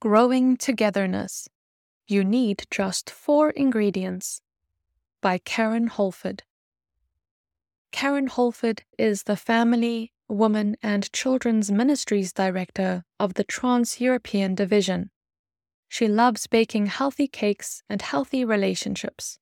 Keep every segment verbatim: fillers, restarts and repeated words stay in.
Growing Togetherness. You Need Just Four Ingredients by Karen Holford. Karen Holford is the Family, Women and Children's Ministries Director of the Trans-European Division. She loves baking healthy cakes and healthy relationships.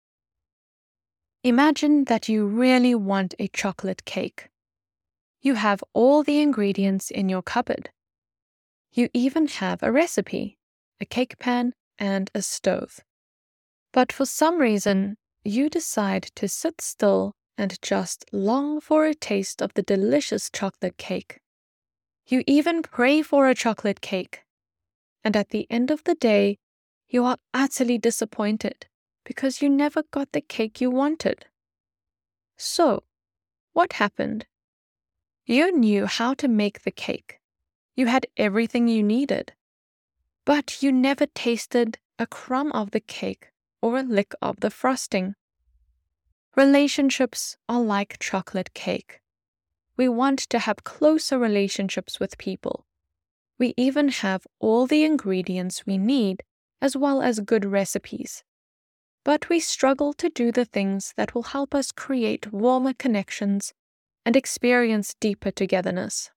Imagine that you really want a chocolate cake. You have all the ingredients in your cupboard. You even have a recipe, a cake pan, and a stove. But for some reason, you decide to sit still and just long for a taste of the delicious chocolate cake. You even pray for a chocolate cake. And at the end of the day, you are utterly disappointed because you never got the cake you wanted. So, what happened? You knew how to make the cake. You had everything you needed. But you never tasted a crumb of the cake or a lick of the frosting. Relationships are like chocolate cake. We want to have closer relationships with people. We even have all the ingredients we need as well as good recipes. But we struggle to do the things that will help us create warmer connections and experience deeper togetherness.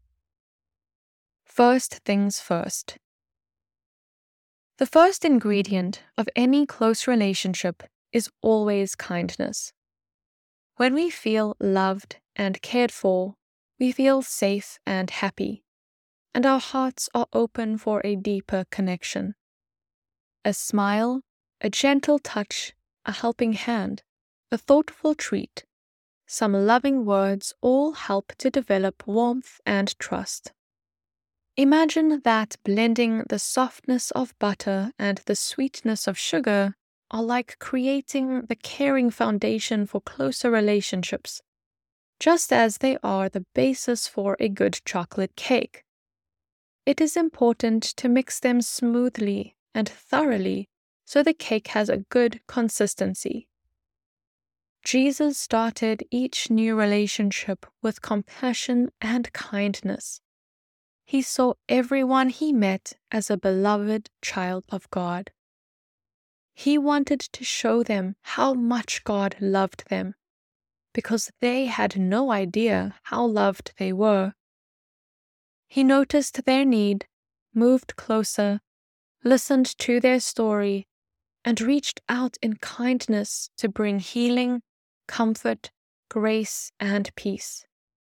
First things first. The first ingredient of any close relationship is always kindness. When we feel loved and cared for, we feel safe and happy, and our hearts are open for a deeper connection. A smile, a gentle touch, a helping hand, a thoughtful treat, some loving words all help to develop warmth and trust. Imagine that blending the softness of butter and the sweetness of sugar are like creating the caring foundation for closer relationships, just as they are the basis for a good chocolate cake. It is important to mix them smoothly and thoroughly so the cake has a good consistency. Jesus started each new relationship with compassion and kindness. He saw everyone he met as a beloved child of God. He wanted to show them how much God loved them, because they had no idea how loved they were. He noticed their need, moved closer, listened to their story, and reached out in kindness to bring healing, comfort, grace, and peace.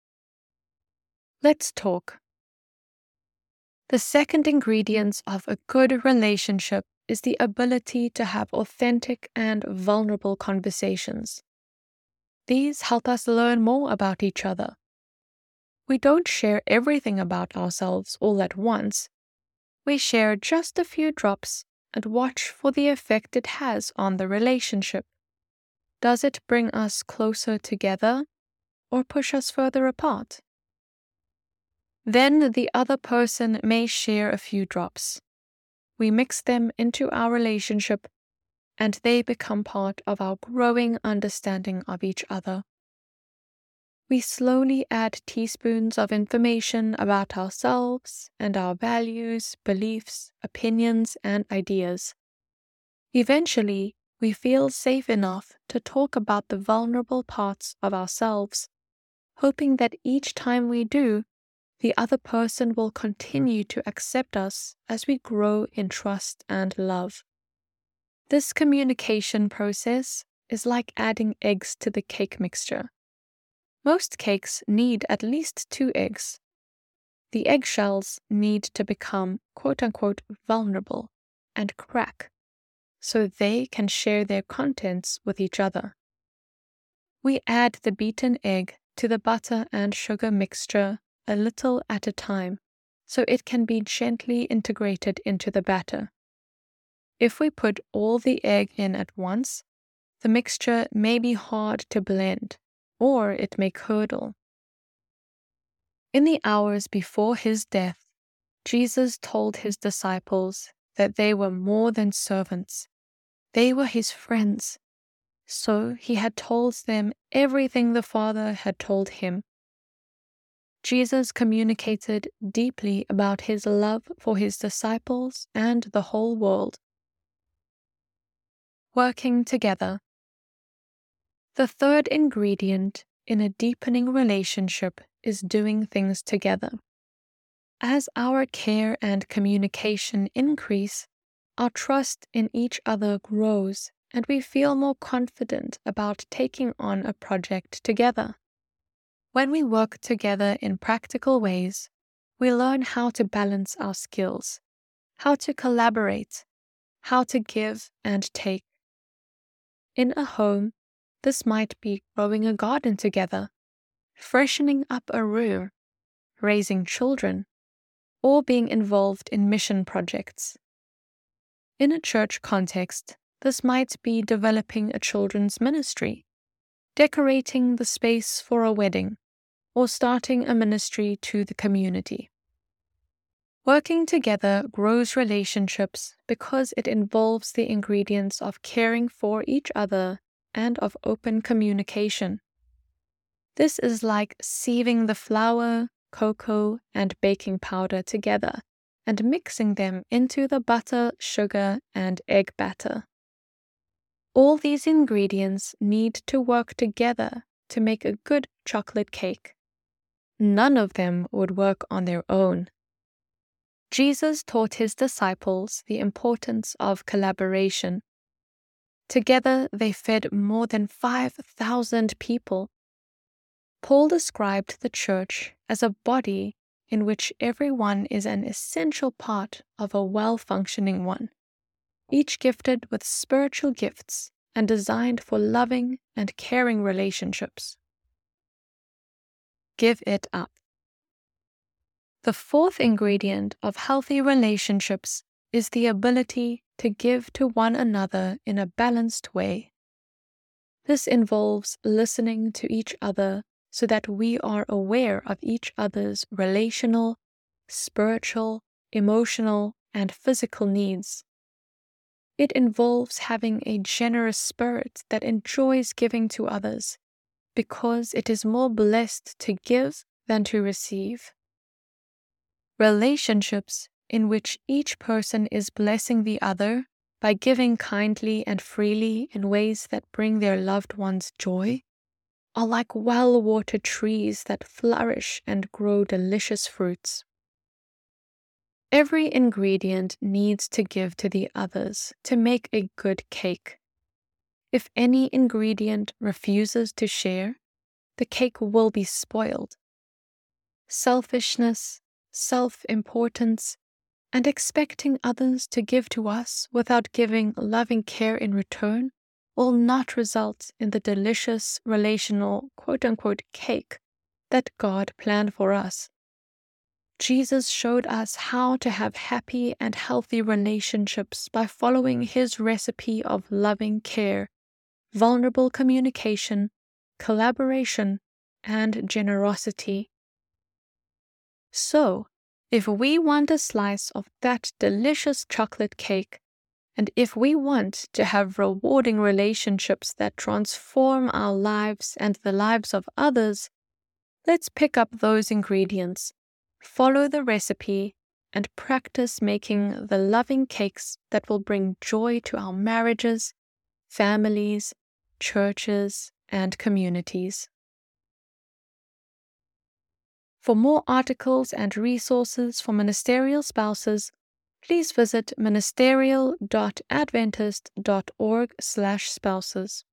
Let's talk. The second ingredient of a good relationship is the ability to have authentic and vulnerable conversations. These help us learn more about each other. We don't share everything about ourselves all at once. We share just a few drops and watch for the effect it has on the relationship. Does it bring us closer together or push us further apart? Then the other person may share a few drops. We mix them into our relationship, and they become part of our growing understanding of each other. We slowly add teaspoons of information about ourselves and our values, beliefs, opinions, and ideas. Eventually, we feel safe enough to talk about the vulnerable parts of ourselves, hoping that each time we do, the other person will continue to accept us as we grow in trust and love. This communication process is like adding eggs to the cake mixture. Most cakes need at least two eggs. The eggshells need to become quote-unquote vulnerable and crack, so they can share their contents with each other. We add the beaten egg to the butter and sugar mixture a little at a time, so it can be gently integrated into the batter. If we put all the egg in at once, the mixture may be hard to blend, or it may curdle. In the hours before his death, Jesus told his disciples that they were more than servants. They were his friends. So he had told them everything the Father had told him. Jesus communicated deeply about his love for his disciples and the whole world. Working together. The third ingredient in a deepening relationship is doing things together. As our care and communication increase, our trust in each other grows, and we feel more confident about taking on a project together. When we work together in practical ways, we learn how to balance our skills, how to collaborate, how to give and take. In a home, this might be growing a garden together, freshening up a room, raising children, or being involved in mission projects. In a church context, this might be developing a children's ministry, decorating the space for a wedding, or starting a ministry to the community. Working together grows relationships because it involves the ingredients of caring for each other and of open communication. This is like sieving the flour, cocoa, and baking powder together and mixing them into the butter, sugar, and egg batter. All these ingredients need to work together to make a good chocolate cake. None of them would work on their own. Jesus taught his disciples the importance of collaboration. Together they fed more than five thousand people. Paul described the church as a body in which everyone is an essential part of a well-functioning one, each gifted with spiritual gifts and designed for loving and caring relationships. Give it up. The fourth ingredient of healthy relationships is the ability to give to one another in a balanced way. This involves listening to each other so that we are aware of each other's relational, spiritual, emotional, and physical needs. It involves having a generous spirit that enjoys giving to others, because it is more blessed to give than to receive. Relationships in which each person is blessing the other by giving kindly and freely in ways that bring their loved ones joy are like well-watered trees that flourish and grow delicious fruits. Every ingredient needs to give to the others to make a good cake. If any ingredient refuses to share, the cake will be spoiled. Selfishness, self-importance, and expecting others to give to us without giving loving care in return will not result in the delicious relational quote-unquote cake that God planned for us. Jesus showed us how to have happy and healthy relationships by following his recipe of loving care, vulnerable communication, collaboration, and generosity. So, if we want a slice of that delicious chocolate cake, and if we want to have rewarding relationships that transform our lives and the lives of others, let's pick up those ingredients, follow the recipe, and practice making the loving cakes that will bring joy to our marriages, families, churches, and communities. For more articles and resources for ministerial spouses, please visit ministerial dot adventist dot org slash spouses.